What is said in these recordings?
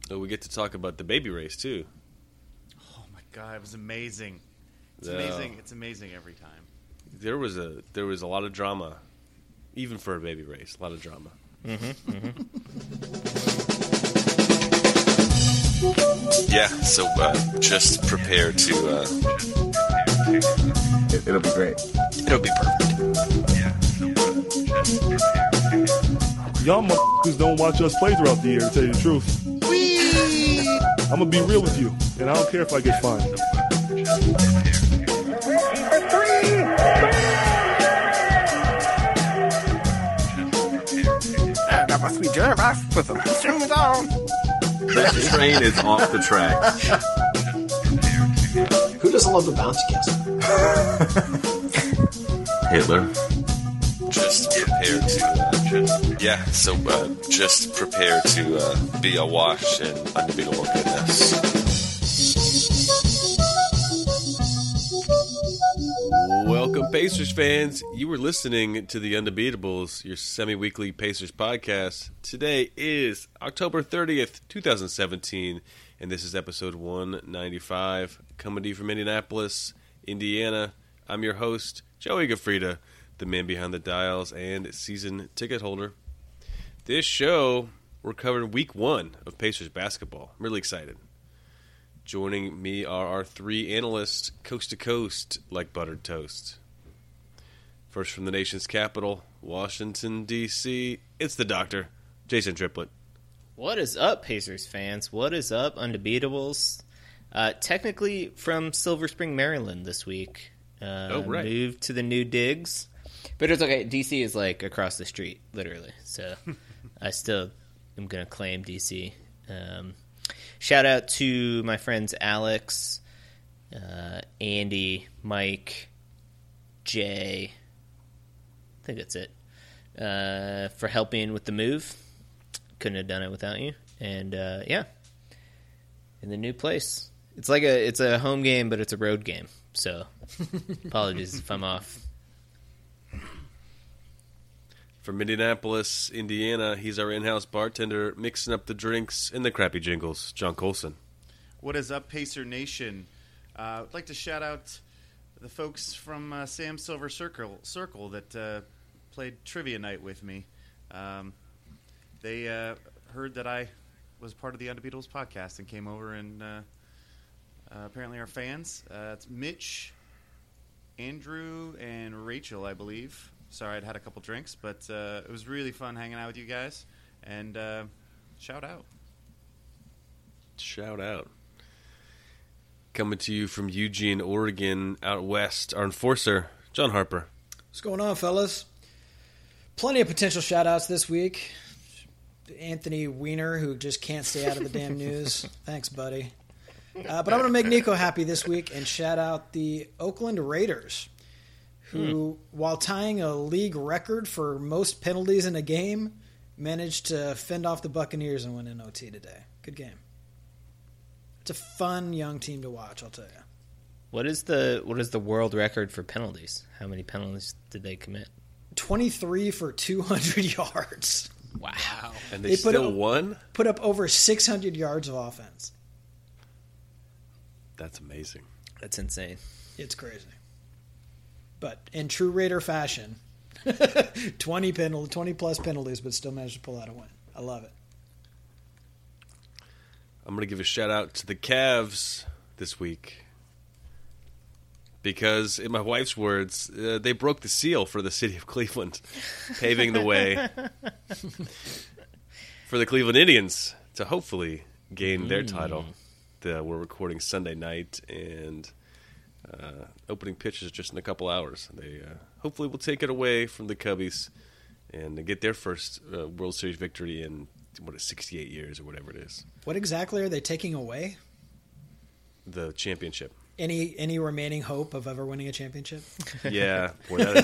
Oh, we get to talk about the baby race too. Oh my God, it was amazing. It's Yeah. amazing. It's amazing every time. There was a lot of drama, even for a baby race. A lot of drama. Yeah, so just prepare to. It'll be great. It'll be perfect. Y'all motherfuckers don't watch us play throughout the year, to tell you the truth. I'm gonna be real with you, and I don't care if I get fined. I got my sweet jelly rice with some strings on. That train is off the track. Who doesn't love the bouncy castle? Hitler. Just prepare to. Just prepare to be awash in unbeatable goodness. Welcome, Pacers fans. You were listening to the Undebeatables, your semi-weekly Pacers podcast. Today is October 30th, 2017, and this is episode 195, coming to you from Indianapolis, Indiana. I'm your host, Joey Gafrida, the man behind the dials and season ticket holder. This show, we're covering week 1 of Pacers basketball. I'm really excited. Joining me are our 3 analysts, coast to coast, like buttered toast. First from the nation's capital, Washington, D.C., it's the doctor, Jason Triplett. What is up, Pacers fans? What is up, Undebeatables? Technically from Silver Spring, Maryland this week. Right. Moved to the new digs. But it's okay. D.C. is like across the street, literally. So I still am going to claim D.C. Shout out to my friends Alex, Andy, Mike, Jay. I think that's it. For helping with the move. Couldn't have done it without you. And in the new place. It's a home game, but it's a road game. So apologies if I'm off. From Indianapolis, Indiana, he's our in-house bartender, mixing up the drinks and the crappy jingles, John Colson. What is up, Pacer Nation? I'd like to shout out the folks from Sam Silver Circle that played trivia night with me. They heard that I was part of the Undebeatables podcast and came over and apparently are fans. It's Mitch, Andrew, and Rachel, I believe. Sorry, I'd had a couple drinks, but it was really fun hanging out with you guys. And shout out. Shout out. Coming to you from Eugene, Oregon, out west, our enforcer, John Harper. What's going on, fellas? Plenty of potential shout-outs this week. Anthony Weiner, who just can't stay out of the damn news. Thanks, buddy. But I'm going to make Nico happy this week and shout out the Oakland Raiders, who, while tying a league record for most penalties in a game, managed to fend off the Buccaneers and win in OT today. Good game. It's a fun young team to watch, I'll tell you. What is the world record for penalties? How many penalties did they commit? 23 for 200 yards. Wow. And they still won? Put up over 600 yards of offense. That's amazing. That's insane. It's crazy. But in true Raider fashion, 20-plus penalties, but still managed to pull out a win. I love it. I'm going to give a shout-out to the Cavs this week because, in my wife's words, they broke the seal for the city of Cleveland, paving the way for the Cleveland Indians to hopefully gain their title. We're recording Sunday night, and opening pitch is just in a couple hours. They hopefully will take it away from the Cubbies and get their first World Series victory in 68 years or whatever it is. What exactly are they taking away? The championship. Any remaining hope of ever winning a championship? Yeah, boy, that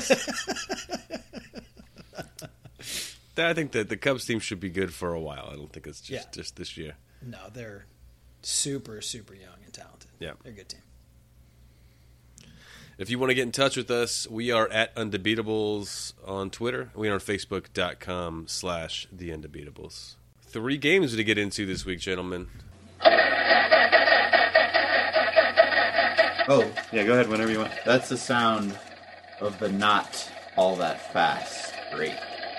is. I think that the Cubs team should be good for a while. I don't think it's just this year. No, they're super, super young and talented. Yeah, they're a good team. If you want to get in touch with us, we are at Undebeatables on Twitter. We are on Facebook.com/The Undebeatables. 3 games to get into this week, gentlemen. Oh, yeah, go ahead whenever you want. That's the sound of the not all that fast break.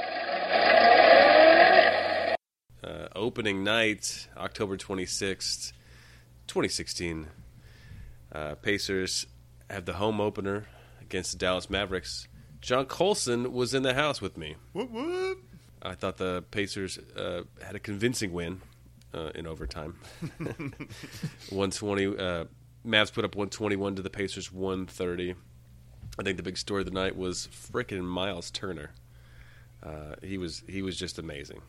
Opening night, October 26th, 2016. Pacers have the home opener against the Dallas Mavericks. John Colson was in the house with me. Whoop, whoop. I thought the Pacers had a convincing win in overtime. 120. Mavs put up 121 to the Pacers 130. I think the big story of the night was frickin' Miles Turner. He was just amazing.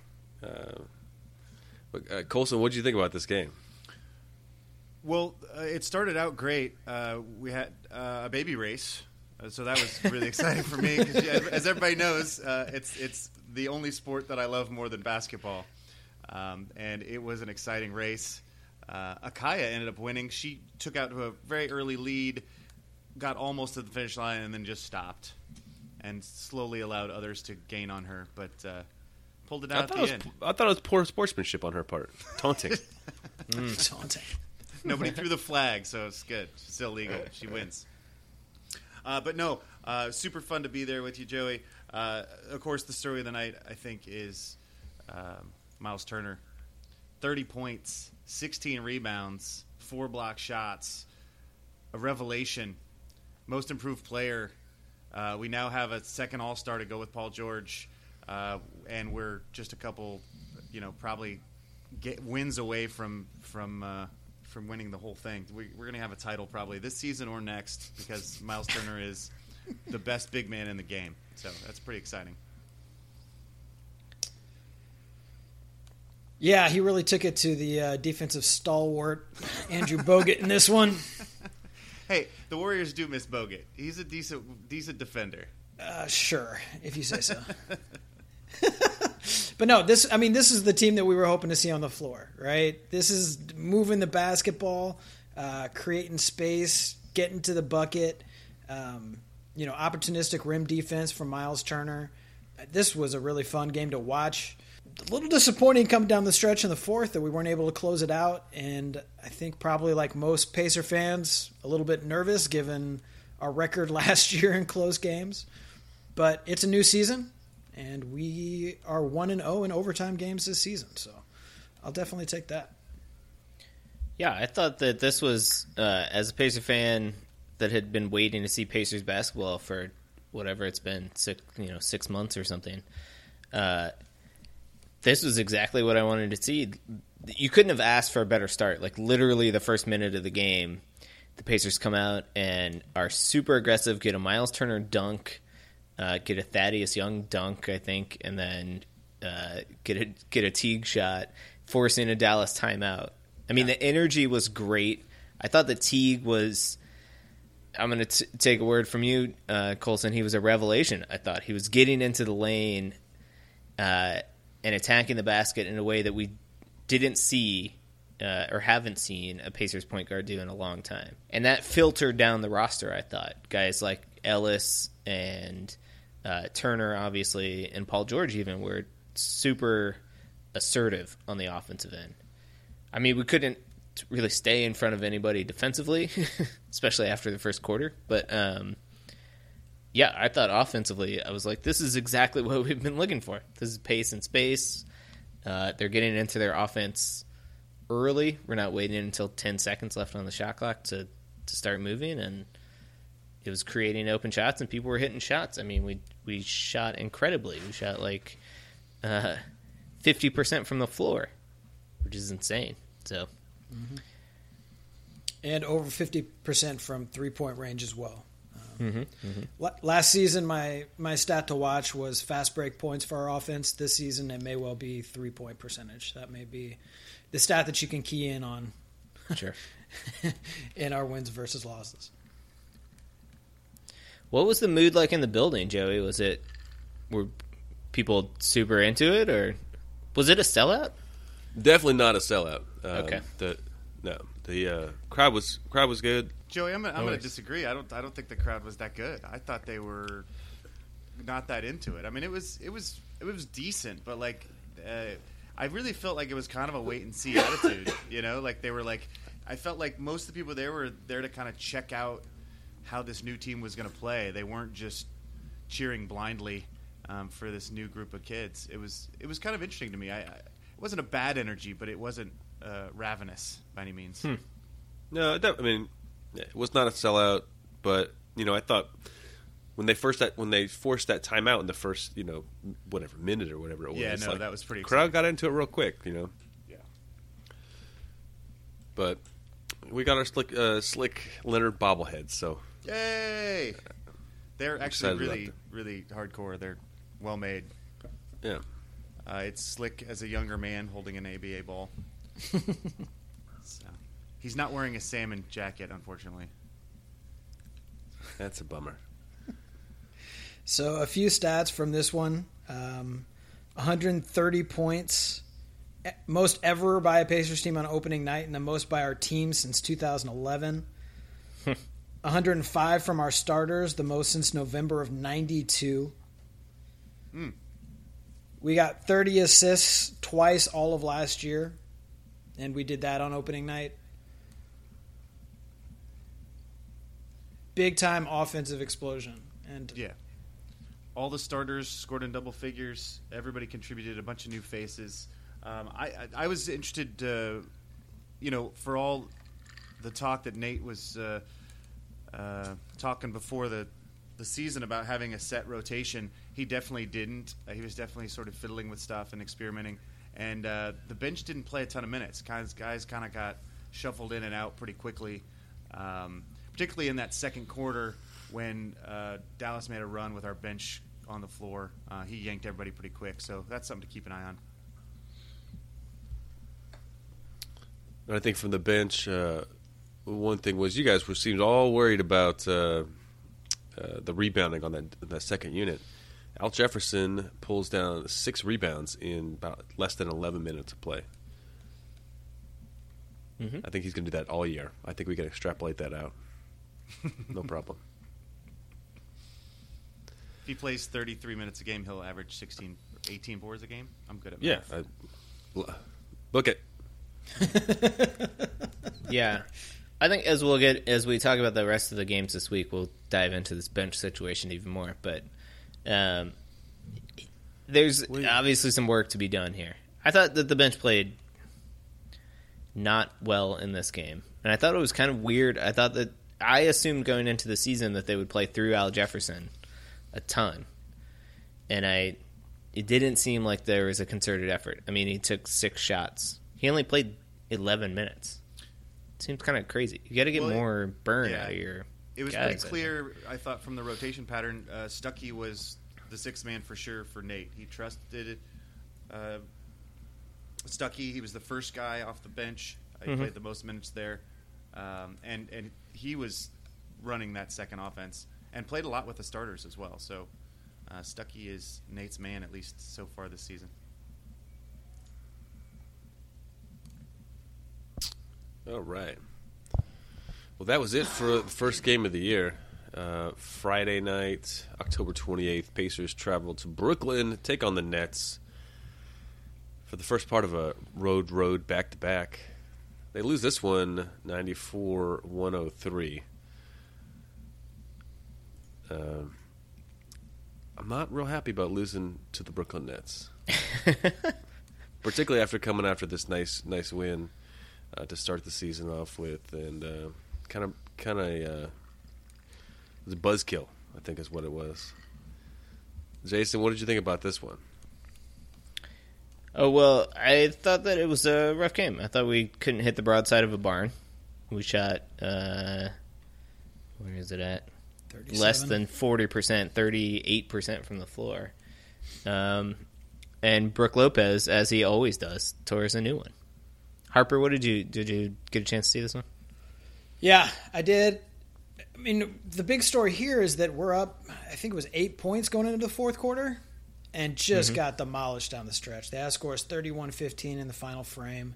Colson, what did you think about this game? Well, it started out great. We had a baby race, so that was really exciting for me. Because as everybody knows, it's the only sport that I love more than basketball, and it was an exciting race. Akaya ended up winning. She took out to a very early lead, got almost to the finish line, and then just stopped, and slowly allowed others to gain on her, but pulled it out at the end. I thought it was poor sportsmanship on her part. Taunting. Taunting. Nobody threw the flag, so it's good. It's still legal. She wins. But no, super fun to be there with you, Joey. Of course, the story of the night, I think, is Miles Turner. 30 points, 16 rebounds, 4 block shots, a revelation, most improved player. We now have a second All-Star to go with Paul George, and we're just a couple, probably wins away from winning the whole thing. We're going to have a title probably this season or next because Miles Turner is the best big man in the game. So that's pretty exciting. Yeah, he really took it to the defensive stalwart, Andrew Bogut, in this one. Hey, the Warriors do miss Bogut. He's a decent defender. Sure, if you say so. But no, this is the team that we were hoping to see on the floor, right? This is moving the basketball, creating space, getting to the bucket, opportunistic rim defense from Miles Turner. This was a really fun game to watch. A little disappointing coming down the stretch in the fourth that we weren't able to close it out, and I think probably like most Pacer fans, a little bit nervous given our record last year in close games. But it's a new season, and we are 1-0 in overtime games this season, so I'll definitely take that. Yeah, I thought that this was, as a Pacer fan that had been waiting to see Pacers basketball for whatever it's been, 6 months or something, this was exactly what I wanted to see. You couldn't have asked for a better start. Like, literally the first minute of the game, the Pacers come out and are super aggressive, get a Miles Turner dunk, get a Thaddeus Young dunk, I think, and then get a Teague shot, forcing a Dallas timeout. I mean, the energy was great. I thought that Teague was... I'm going to take a word from you, Colson. He was a revelation. I thought he was getting into the lane and attacking the basket in a way that we didn't see or haven't seen a Pacers point guard do in a long time. And that filtered down the roster, I thought. Guys like Ellis and Turner, obviously, and Paul George even were super assertive on the offensive end. I mean, we couldn't really stay in front of anybody defensively, especially after the first quarter. But, yeah, I thought offensively, I was like, this is exactly what we've been looking for. This is pace and space. They're getting into their offense early. We're not waiting until 10 seconds left on the shot clock to start moving, and it was creating open shots, and people were hitting shots. I mean, we shot incredibly. We shot like 50% from the floor, which is insane. So, And over 50% from three-point range as well. Last season, my stat to watch was fast break points for our offense. This season, it may well be three-point percentage. That may be the stat that you can key in on. Sure. In our wins versus losses. What was the mood like in the building, Joey? Were people super into it, or was it a sellout? Definitely not a sellout. Okay. The crowd was good. Joey, I'm going to disagree. I don't think the crowd was that good. I thought they were not that into it. I mean, it was decent, but like I really felt like it was kind of a wait and see attitude. Like they were like, I felt like most of the people there were there to kind of check out how this new team was going to play. They weren't just cheering blindly for this new group of kids. It was kind of interesting to me. It wasn't a bad energy, but it wasn't ravenous by any means. No, it was not a sellout, but I thought when they forced that timeout in the first whatever minute or whatever it was, yeah, no, that was pretty. Crowd got into it real quick, Yeah. But we got our slick Leonard bobbleheads, so yay! They're actually really, really hardcore. They're well made. Yeah. It's Slick as a younger man holding an ABA ball. So, he's not wearing a salmon jacket, unfortunately. That's a bummer. So a few stats from this one. 130 points, most ever by a Pacers team on opening night, and the most by our team since 2011. 105 from our starters, the most since November of 92. We got 30 assists twice all of last year, and we did that on opening night. Big-time offensive explosion. And yeah. All the starters scored in double figures. Everybody contributed, a bunch of new faces. I was interested, for all the talk that Nate was talking before the season about having a set rotation. He definitely didn't. He was definitely sort of fiddling with stuff and experimenting. And the bench didn't play a ton of minutes. Guys kind of got shuffled in and out pretty quickly, particularly in that second quarter when Dallas made a run with our bench on the floor. He yanked everybody pretty quick. So that's something to keep an eye on. I think from the bench, one thing was you guys seemed all worried about the rebounding on that second unit. Al Jefferson pulls down 6 rebounds in about less than 11 minutes of play. Mm-hmm. I think he's going to do that all year. I think we can extrapolate that out. No problem. If he plays 33 minutes a game, he'll average 18 boards a game. I'm good at math. Yeah. Book it. Yeah. I think as we talk about the rest of the games this week, we'll dive into this bench situation even more. But there's obviously some work to be done here. I thought that the bench played not well in this game. And I thought it was kind of weird. I assumed going into the season that they would play through Al Jefferson a ton. And it didn't seem like there was a concerted effort. I mean, he took 6 shots. He only played 11 minutes. It seems kind of crazy. You got to get more burn out of your It was guys, pretty clear, I thought, from the rotation pattern. Stuckey was the 6th man for sure for Nate. He trusted Stuckey. He was the first guy off the bench. He played the most minutes there. And he was running that second offense and played a lot with the starters as well. So Stuckey is Nate's man, at least so far this season. All right. Well, that was it for the first game of the year. Friday night, October 28th, Pacers travel to Brooklyn, take on the Nets for the first part of a road back-to-back. They lose this one 94-103. I'm not real happy about losing to the Brooklyn Nets, particularly after coming after this nice win to start the season off with, and kind of it was a buzzkill, I think is what it was. Jason, what did you think about this one? Oh, well, I thought that it was a rough game. I thought we couldn't hit the broadside of a barn. We shot, where is it at? 37. Less than 40%, 38% from the floor. And Brook Lopez, as he always does, tore us a new one. Harper, did you get a chance to see this one? Yeah, I did. I mean, the big story here is that we're up, I think it was 8 points going into the fourth quarter, and just got demolished down the stretch. They had scores 31-15 in the final frame.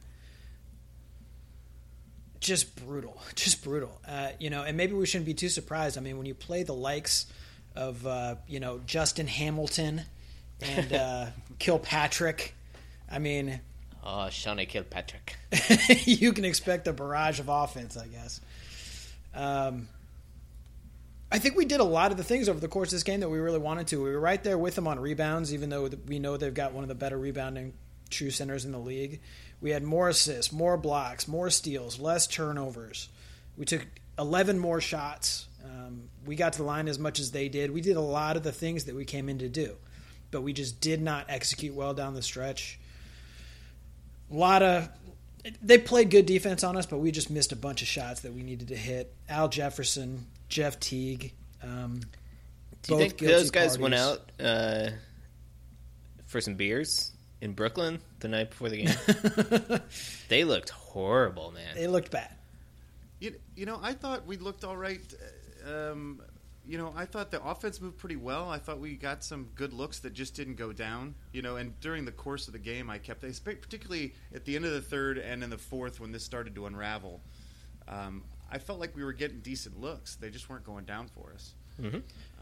Just brutal. And maybe we shouldn't be too surprised. I mean, when you play the likes of, Justin Hamilton and Kilpatrick, I mean, Oh, Shawnee Kilpatrick. You can expect a barrage of offense, I guess. I think we did a lot of the things over the course of this game that we really wanted to. We were right there with them on rebounds, even though we know they've got one of the better rebounding true centers in the league. We had more assists, more blocks, more steals, less turnovers. We took 11 more shots. We got to the line as much as they did. We did a lot of the things that we came in to do, but we just did not execute well down the stretch. They played good defense on us, but we just missed a bunch of shots that we needed to hit. Al Jefferson, Jeff Teague. Do you think those guys went out for some beers in Brooklyn the night before the game? They looked horrible, man. They looked bad. You know, I thought we looked all right. I thought the offense moved pretty well. I thought we got some good looks that just didn't go down. And during the course of the game, I kept, particularly at the end of the third and in the fourth when this started to unravel, I felt like we were getting decent looks. They just weren't going down for us. Mm-hmm.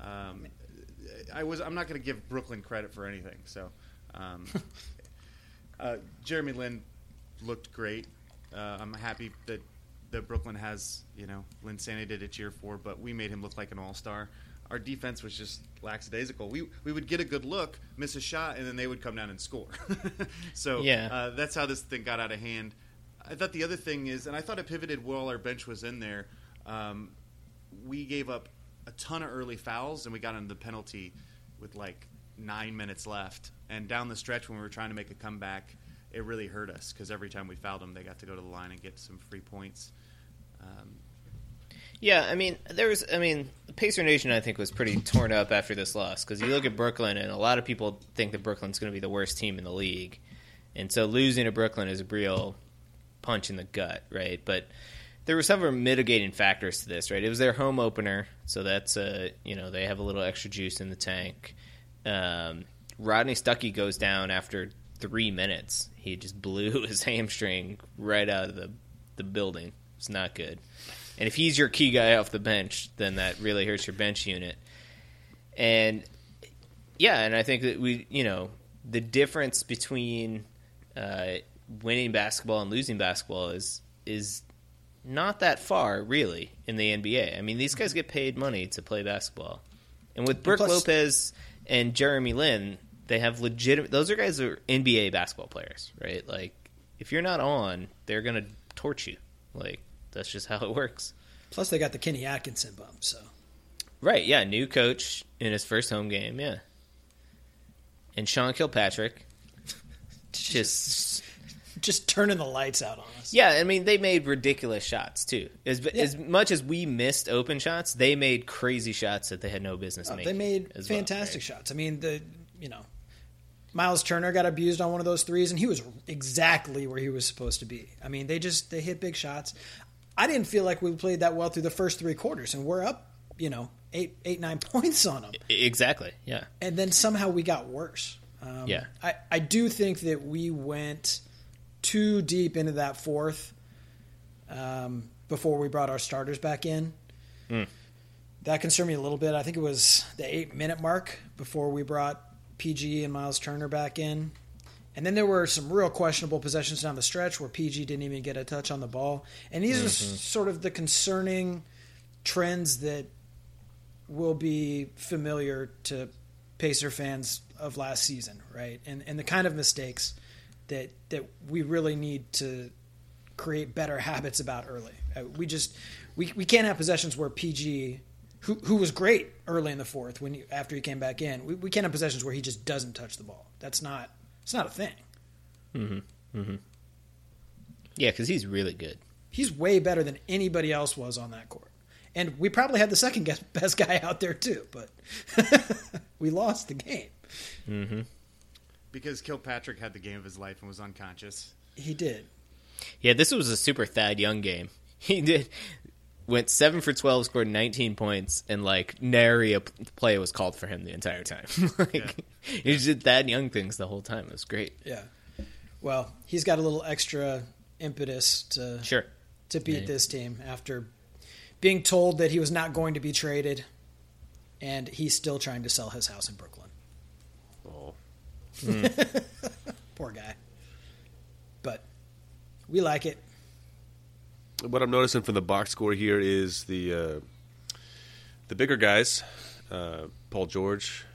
I'm not going to give Brooklyn credit for anything. So, Jeremy Lin looked great. I'm happy that Brooklyn has, Lin Sanity to cheer for, but we made him look like an all-star. Our defense was just lackadaisical. We would get a good look, miss a shot, and then they would come down and score. So that's how this thing got out of hand. I thought the other thing is, and I thought it pivoted while our bench was in there, we gave up a ton of early fouls, and we got into the penalty with like 9 minutes left. And down the stretch when we were trying to make a comeback, it really hurt us because every time we fouled them, they got to go to the line and get some free points. The Pacer Nation, I think, was pretty torn up after this loss because you look at Brooklyn, and a lot of people think that Brooklyn's going to be the worst team in the league. And so losing to Brooklyn is a real punch in the gut, right? But there were several mitigating factors to this, right? It was their home opener, so that's, they have a little extra juice in the tank. Rodney Stuckey goes down after 3 minutes. He just blew his hamstring right out of the building. It's not good. And if he's your key guy off the bench, then that really hurts your bench unit. And I think that the difference between winning basketball and losing basketball is not that far, really, in the NBA. I mean, these guys get paid money to play basketball. And with Brook Lopez and Jeremy Lin, they have legitimate – those are guys who are NBA basketball players, right? Like, if you're not on, they're going to torch you. Like, that's just how it works. Plus, they got the Kenny Atkinson bump, so. Right, yeah, new coach in his first home game, yeah. And Sean Kilpatrick just turning the lights out on us. Yeah, I mean, they made ridiculous shots, too. As much as we missed open shots, they made crazy shots that they had no business making. They made fantastic shots. I mean, Miles Turner got abused on one of those threes, and he was exactly where he was supposed to be. I mean, they hit big shots. I didn't feel like we played that well through the first 3 quarters, and we're up, 9 points on them. Exactly, yeah. And then somehow we got worse. I do think that we went too deep into that fourth before we brought our starters back in. That concerned me a little bit. I think it was the 8-minute mark before we brought PG and Miles Turner back in. And then there were some real questionable possessions down the stretch where PG didn't even get a touch on the ball. And these are sort of the concerning trends that will be familiar to Pacer fans of last season, right? And the kind of mistakes that we really need to create better habits about early. We can't have possessions where PG, who was great early in the fourth after he came back in, we can't have possessions where he just doesn't touch the ball. It's not a thing. Mm-hmm. Mm-hmm. Yeah, because he's really good. He's way better than anybody else was on that court. And we probably had the second best guy out there too, but we lost the game. Mm-hmm. Because Kilpatrick had the game of his life and was unconscious. He did. Yeah, this was a super Thad Young game. He went 7 for 12, scored 19 points, and nary a play was called for him the entire time. He just did Thad Young things the whole time. It was great. Yeah. Well, he's got a little extra impetus to beat this team after being told that he was not going to be traded, and he's still trying to sell his house in Brooklyn. Oh. Poor guy. We like it. What I'm noticing from the box score here is the bigger guys. Paul George,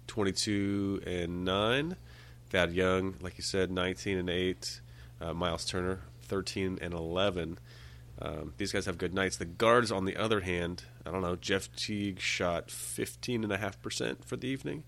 22-9. Thad Young, like you said, 19-8. Miles Turner, 13-11. These guys have good nights. The guards, on the other hand, I don't know. Jeff Teague shot 15.5% for the evening,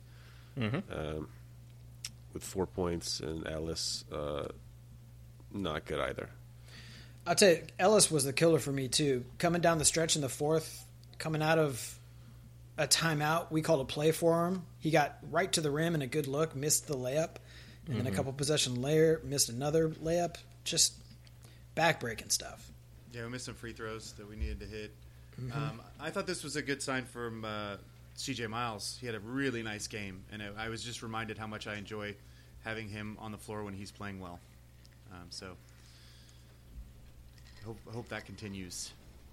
with 4 points, and Ellis not good either. I'll tell you, Ellis was the killer for me too. Coming down the stretch in the fourth, coming out of a timeout, we called a play for him. He got right to the rim and a good look, missed the layup, and then a couple possession later, missed another layup. Just back-breaking stuff. Yeah, we missed some free throws that we needed to hit. I thought this was a good sign from C.J. Miles. He had a really nice game, and I was just reminded how much I enjoy having him on the floor when he's playing well. So I hope that continues.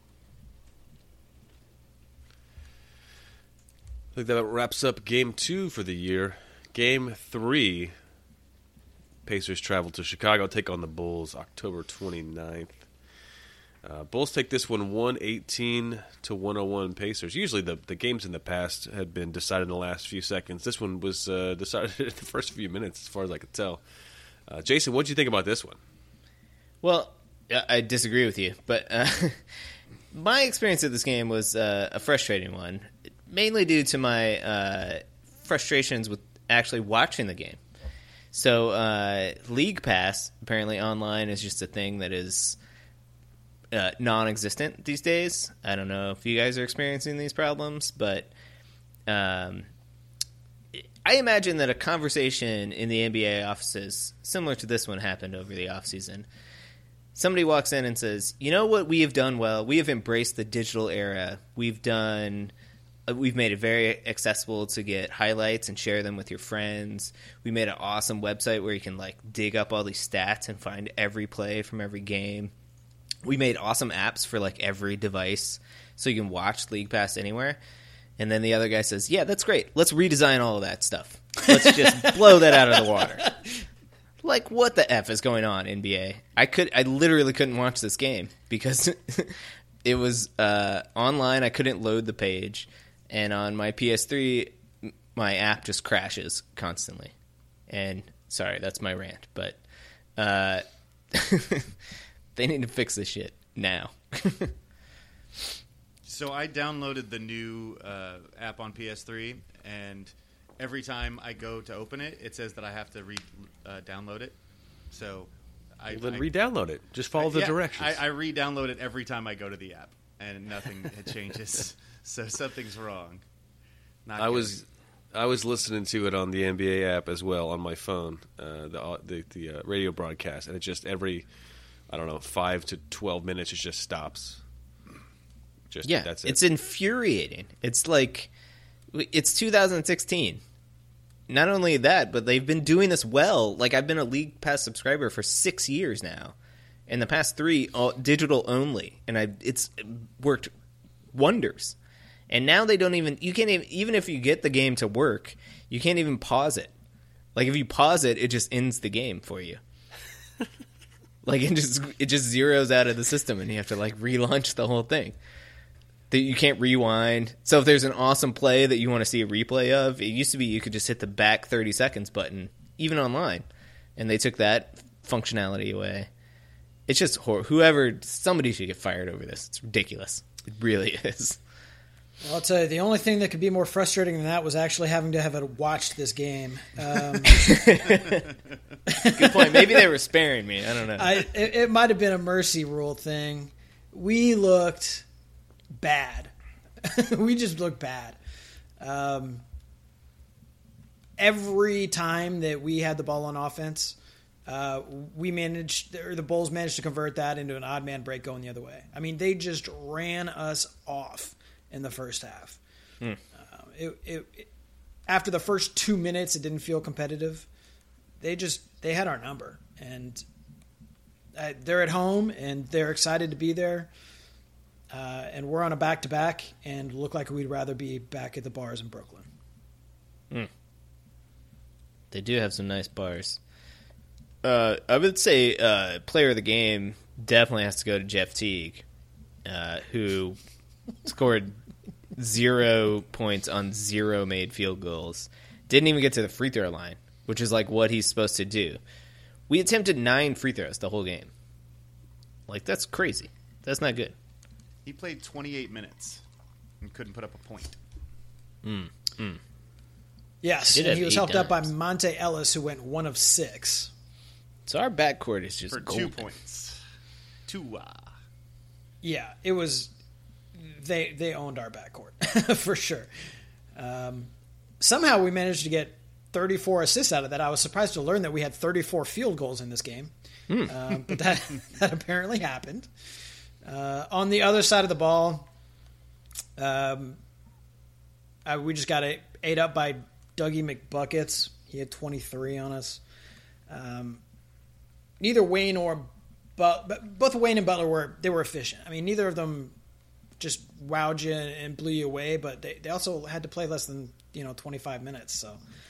I think that wraps up Game 2 for the year. Game 3, Pacers travel to Chicago, take on the Bulls October 29th. Bulls take this one 118-101 Pacers. Usually the games in the past had been decided in the last few seconds. This one was decided in the first few minutes, as far as I could tell. Jason, what did you think about this one? Well, I disagree with you, but my experience of this game was a frustrating one, mainly due to my frustrations with actually watching the game. So League Pass, apparently online, is just a thing that is non-existent these days. I don't know if you guys are experiencing these problems, but I imagine that a conversation in the NBA offices similar to this one happened over the offseason. Somebody walks in and says, you know what we have done well? We have embraced the digital era. We've made it very accessible to get highlights and share them with your friends. We made an awesome website where you can like dig up all these stats and find every play from every game. We made awesome apps for like every device so you can watch League Pass anywhere. And then the other guy says, yeah, that's great. Let's redesign all of that stuff. Let's just blow that out of the water. Like, what the F is going on, NBA? I literally couldn't watch this game because it was online. I couldn't load the page. And on my PS3, my app just crashes constantly. And, sorry, that's my rant. But they need to fix this shit now. So I downloaded the new app on PS3, and every time I go to open it, it says that I have to download it. So I re-download it. Just follow the directions. I re-download it every time I go to the app, and nothing changes. So something's wrong. I was listening to it on the NBA app as well on my phone, the radio broadcast, and it just every 5 to 12 minutes it just stops. That's it. It's infuriating. It's like it's 2016. Not only that, but they've been doing this well. Like, I've been a League Pass subscriber for 6 years now. In the past 3, digital only, and it's worked wonders. And now they don't even even if you get the game to work, you can't even pause it. Like, if you pause it, it just ends the game for you. Like, it just zeroes out of the system, and you have to like relaunch the whole thing. You can't rewind. So if there's an awesome play that you want to see a replay of, it used to be you could just hit the back 30 seconds button, even online. And they took that functionality away. It's just somebody should get fired over this. It's ridiculous. It really is. Well, I'll tell you, the only thing that could be more frustrating than that was actually having to have watched this game. Good point. Maybe they were sparing me. I don't know. It might have been a mercy rule thing. We looked bad. We just looked bad. Every time that we had the ball on offense, the Bulls managed to convert that into an odd man break going the other way. I mean, they just ran us off in the first half. After the first 2 minutes, it didn't feel competitive. They had our number, and they're at home and they're excited to be there. And we're on a back-to-back and look like we'd rather be back at the bars in Brooklyn. They do have some nice bars. I would say player of the game definitely has to go to Jeff Teague, who scored 0 points on 0 made field goals. Didn't even get to the free throw line, which is like what he's supposed to do. We attempted 9 free throws the whole game. Like, that's crazy. That's not good. He played 28 minutes and couldn't put up a point. Yes, Did and have he was 8 helped out by dimes. Monte Ellis, who went 1 of 6. So our backcourt is just For golden. 2 points. 2. Yeah, it was. They owned our backcourt for sure. Somehow we managed to get 34 assists out of that. I was surprised to learn that we had 34 field goals in this game, but that apparently happened. On the other side of the ball, we just got ate up by Dougie McBuckets. He had 23 on us. Neither Wayne or both Wayne and Butler were efficient. I mean, neither of them just wowed you and blew you away, but they also had to play less than 25 minutes. So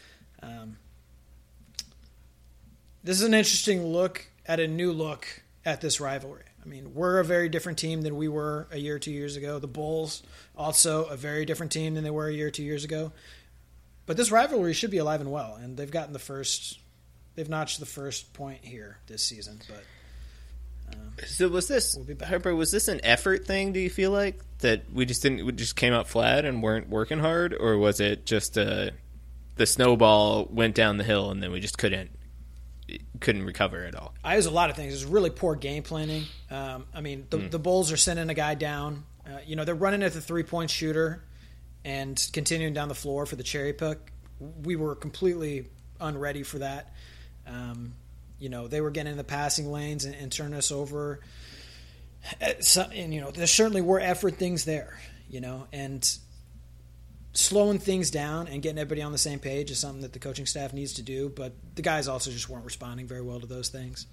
this is an interesting look at a new look at this rivalry. I mean, we're a very different team than we were a year or 2 years ago. The Bulls also a very different team than they were a year or 2 years ago. But this rivalry should be alive and well, and they've notched the first point here this season. But So was this, Harper, was this an effort thing, do you feel like? That we just came out flat and weren't working hard? Or was it just the snowball went down the hill and then we just couldn't recover at all? It was a lot of things. It was really poor game planning. I mean, the Bulls are sending a guy down. They're running at the three-point shooter and continuing down the floor for the cherry pick. We were completely unready for that. They were getting in the passing lanes and turning us over. There certainly were effort things there, and slowing things down and getting everybody on the same page is something that the coaching staff needs to do, but the guys also just weren't responding very well to those things.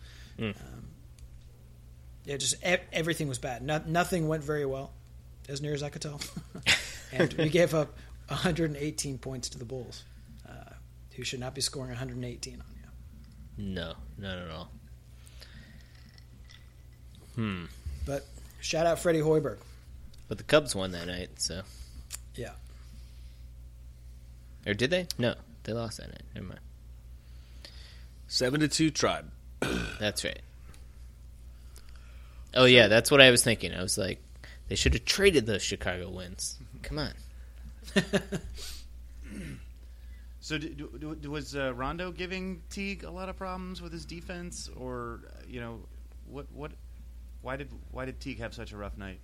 Everything was bad. Nothing went very well, as near as I could tell. And we gave up 118 points to the Bulls, who should not be scoring 118 on you. No, not at all. But shout out Freddie Hoiberg. But the Cubs won that night, so. Yeah. Or did they? No, they lost that night. Never mind. 7-2 Tribe. That's right. Oh, yeah, that's what I was thinking. I was like, they should have traded those Chicago wins. Come on. So was Rondo giving Teague a lot of problems with his defense, or why did Teague have such a rough night?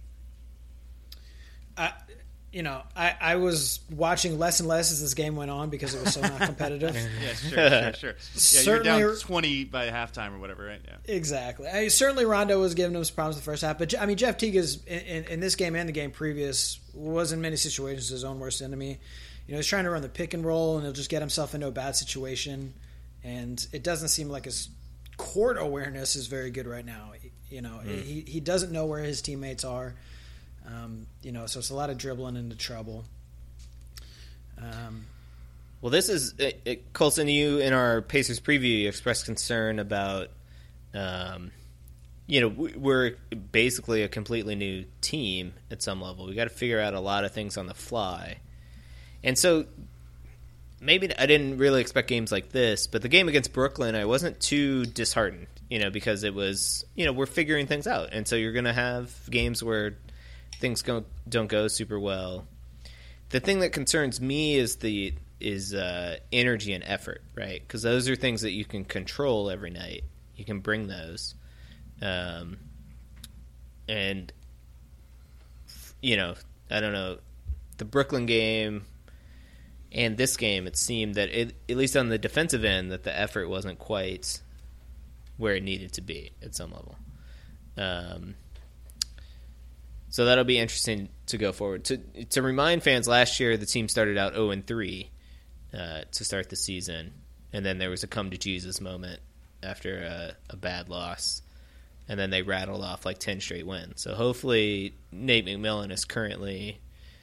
I was watching less and less as this game went on because it was so not competitive. Yeah, sure. Yeah, Certainly, you're down 20 by halftime or whatever, right? Yeah. Exactly. Certainly Rondo was giving him some problems the first half, but I mean Jeff Teague is in this game and the game previous was in many situations his own worst enemy. He's trying to run the pick and roll, and he'll just get himself into a bad situation. And it doesn't seem like his court awareness is very good right now. He doesn't know where his teammates are. So it's a lot of dribbling into trouble. Well, this is Colson. You in our Pacers preview you expressed concern about, we're basically a completely new team at some level. We got to figure out a lot of things on the fly. And so maybe I didn't really expect games like this, but the game against Brooklyn, I wasn't too disheartened, because it was, we're figuring things out. And so you're going to have games where things don't go super well. The thing that concerns me is energy and effort, right? Because those are things that you can control every night. You can bring those. I don't know, the Brooklyn game and this game, it seemed that at least on the defensive end, that the effort wasn't quite where it needed to be at some level. So that'll be interesting to go forward. To remind fans, last year the team started out 0-3 to start the season, and then there was a come to Jesus moment after a bad loss, and then they rattled off like 10 straight wins. So hopefully Nate McMillan is currently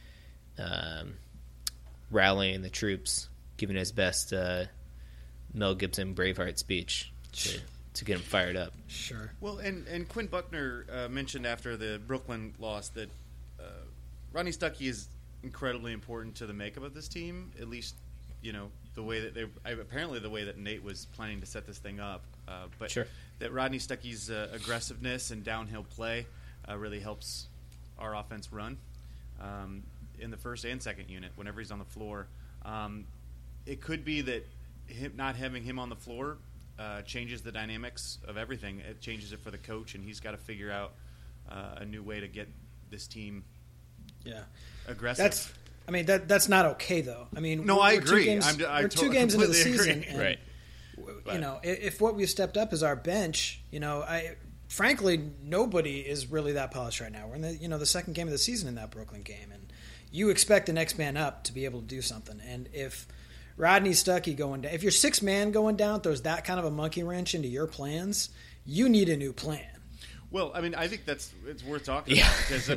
rallying the troops, giving his best Mel Gibson Braveheart speech to get him fired up. Sure. Well, and Quinn Buckner mentioned after the Brooklyn loss that Rodney Stuckey is incredibly important to the makeup of this team. At least, the way that apparently the way that Nate was planning to set this thing up. But Sure. that Rodney Stuckey's aggressiveness and downhill play really helps our offense run in the first and second unit whenever he's on the floor. It could be that not having him on the floor changes the dynamics of everything. It changes it for the coach, and he's got to figure out a new way to get this team aggressive. That's not okay, though. No, I agree. We're 2 games into the season, agree. and, Right. If what we've stepped up is our bench, frankly, nobody is really that polished right now. We're in the second game of the season in that Brooklyn game, and you expect the next man up to be able to do something. And if Rodney Stuckey going down, if your 6th man going down throws that kind of a monkey wrench into your plans, you need a new plan. Well, I think it's worth talking about because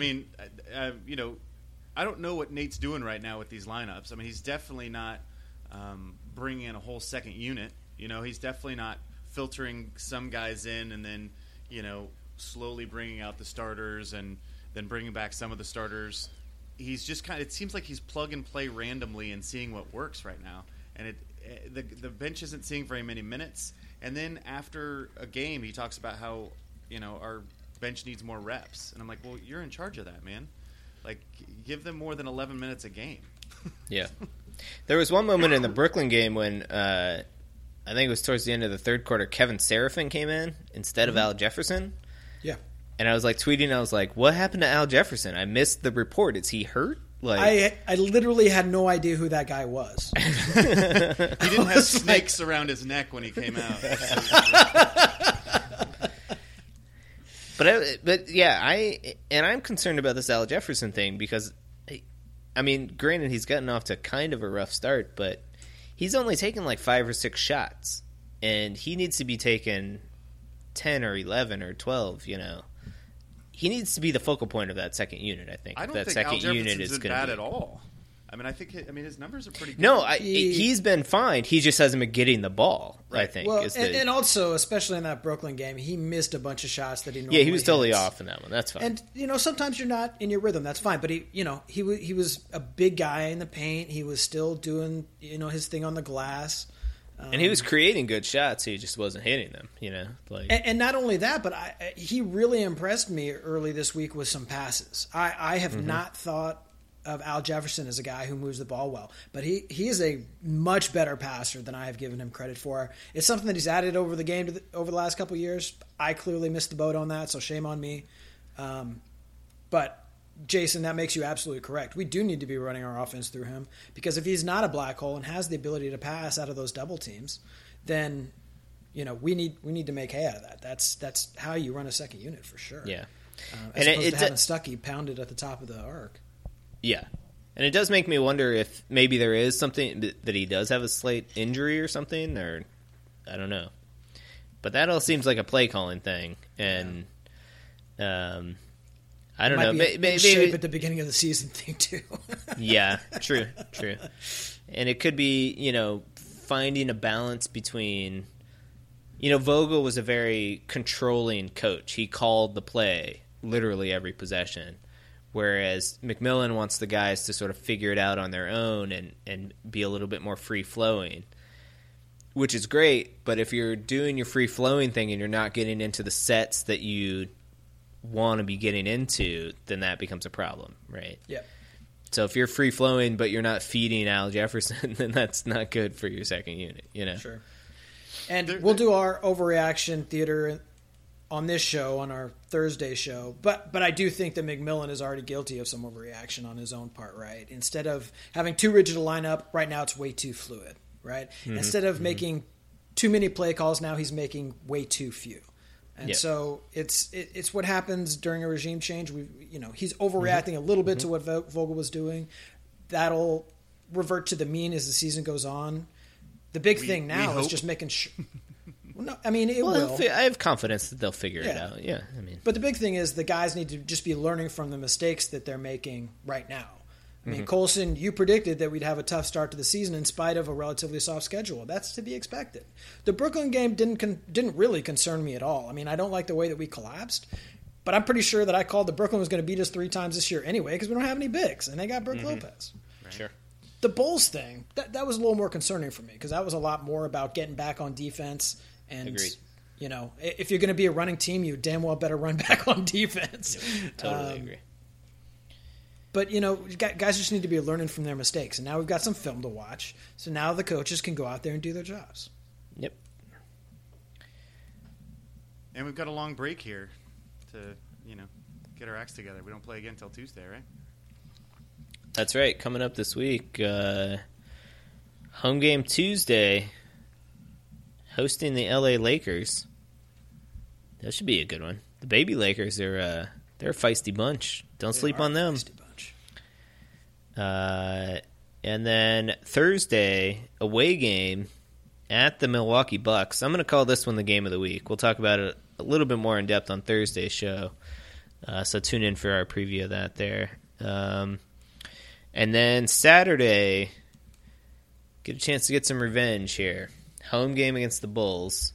I don't know what Nate's doing right now with these lineups. He's definitely not bringing in a whole second unit. He's definitely not filtering some guys in and then, slowly bringing out the starters and then bringing back some of the starters. He's just it seems like he's plug and play randomly and seeing what works right now. And the bench isn't seeing very many minutes. And then after a game, he talks about how, our bench needs more reps. And I'm like, well, you're in charge of that, man. Like, give them more than 11 minutes a game. Yeah. There was one moment in the Brooklyn game when I think it was towards the end of the third quarter, Kevin Seraphin came in instead of Al Jefferson. Yeah. And I was tweeting, I was like, what happened to Al Jefferson? I missed the report. Is he hurt? I literally had no idea who that guy was. He didn't have snakes around his neck when he came out. But yeah, I'm concerned about this Al Jefferson thing because, granted, he's gotten off to kind of a rough start, but he's only taken 5 or 6 shots, and he needs to be taking 10 or 11 or 12. He needs to be the focal point of that second unit. I think I don't that think second Al Jefferson's unit is been going to bad be at all. I think his numbers are pretty good. No, he's been fine. He just hasn't been getting the ball. Right. I think. Well, and also, especially in that Brooklyn game, he missed a bunch of shots that he normally he was totally hits. off in that one. That's fine. And sometimes you're not in your rhythm. That's fine. But he was a big guy in the paint. He was still doing his thing on the glass. And he was creating good shots. He just wasn't hitting them. And not only that, but he really impressed me early this week with some passes. I have not thought of Al Jefferson as a guy who moves the ball well, but he is a much better passer than I have given him credit for. It's something that he's added over the game over the last couple of years. I clearly missed the boat on that, so shame on me. But Jason, that makes you absolutely correct. We do need to be running our offense through him because if he's not a black hole and has the ability to pass out of those double teams, then we need to make hay out of that. That's how you run a second unit for sure. Yeah, as opposed to having Stuckey pounded at the top of the arc. Yeah, and it does make me wonder if maybe there is something that he does have a slight injury or something, or I don't know. But that all seems like a play calling thing, and I don't know. Maybe shape at the beginning of the season thing too. Yeah, true. And it could be finding a balance between. Vogel was a very controlling coach. He called the play literally every possession. Whereas McMillan wants the guys to sort of figure it out on their own and be a little bit more free-flowing, which is great. But if you're doing your free-flowing thing and you're not getting into the sets that you want to be getting into, then that becomes a problem, right? Yeah. So if you're free-flowing but you're not feeding Al Jefferson, then that's not good for your second unit, Sure. And we'll do our overreaction theater on this show, on our Thursday show. But I do think that McMillan is already guilty of some overreaction on his own part, right? Instead of having too rigid a lineup, right now it's way too fluid, right? Mm-hmm. Instead of making too many play calls, now he's making way too few. And so it's what happens during a regime change. He's overreacting a little bit to what Vogel was doing. That'll revert to the mean as the season goes on. The big thing now is just making sure. Well, no, it will. I have confidence that they'll figure it out. Yeah, But the big thing is the guys need to just be learning from the mistakes that they're making right now. I mean, Colson, you predicted that we'd have a tough start to the season in spite of a relatively soft schedule. That's to be expected. The Brooklyn game didn't really concern me at all. I mean, I don't like the way that we collapsed, but I'm pretty sure that I called that Brooklyn was going to beat us 3 times this year anyway because we don't have any bigs, and they got Brook Lopez. Right. Sure. The Bulls thing, that was a little more concerning for me because that was a lot more about getting back on defense. And, Agreed. you know, if you're going to be a running team, you damn well better run back on defense. Totally agree. But, you know, guys just need to be learning from their mistakes. And now we've got some film to watch. So now the coaches can go out there and do their jobs. Yep. And we've got a long break here to, you know, get our acts together. We don't play again until Tuesday, right? That's right. Coming up this week, home game Tuesday, hosting the LA Lakers. That should be a good one. The baby Lakers are they're a feisty bunch. Don't sleep on them. Feisty bunch. And then Thursday, away game at the Milwaukee Bucks. I'm going to call this one the game of the week. We'll talk about it a little bit more in depth on Thursday's show. So tune in for our preview of that there. And then Saturday, get a chance to get some revenge here. Home game against the Bulls.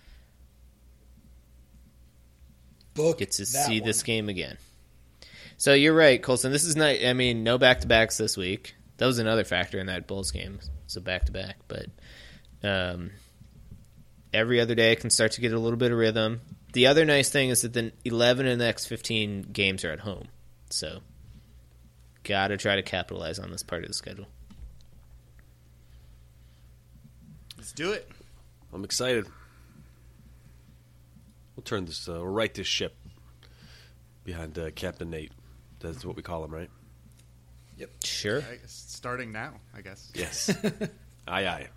Get to see this game again. So you're right, Colson. This is not. I mean, no back-to-backs this week. That was another factor in that Bulls game. So back-to-back, but every other day I can start to get a little bit of rhythm. The other nice thing is that the 11 of the next 15 games are at home. So got to try to capitalize on this part of the schedule. Let's do it. I'm excited. We'll turn this. We'll right this ship behind Captain Nate. That's what we call him, right? Yep. Sure. I guess starting now, I guess. Yes. Aye, aye.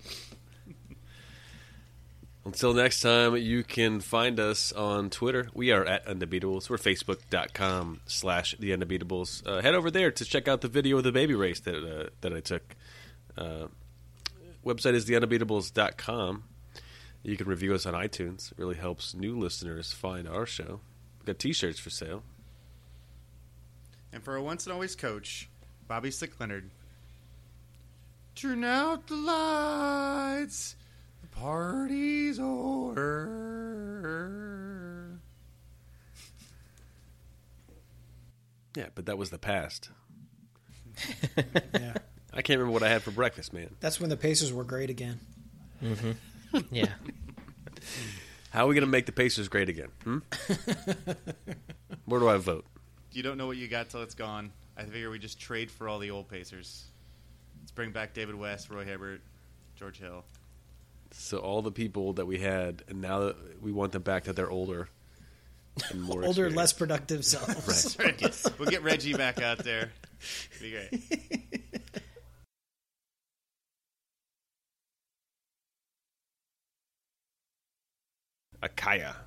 Until next time, you can find us on Twitter. We are at Undebeatables. We're Facebook.com/The Undebeatables. Head over there to check out the video of the baby race that I took. Website is TheUndebeatables.com. You can review us on iTunes. It really helps new listeners find our show. We've got T-shirts for sale. And for a once and always coach, Bobby Slick-Leonard. Turn out the lights. The party's over. Yeah, but that was the past. Yeah. I can't remember what I had for breakfast, man. That's when the Pacers were great again. Yeah. How are we going to make the Pacers great again? Where do I vote? You don't know what you got till it's gone. I figure we just trade for all the old Pacers. Let's bring back David West, Roy Hibbert, George Hill. So all the people that we had, and now that we want them back that they're older and more Older, experienced. less productive selves. Right. We'll get Reggie back out there. Be great. Akaya.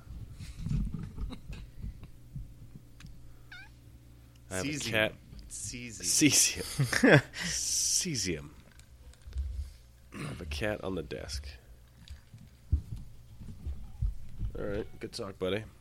I have a Cesium. cat. Cesium. Cesium. I have a cat on the desk. All right. Good talk, buddy.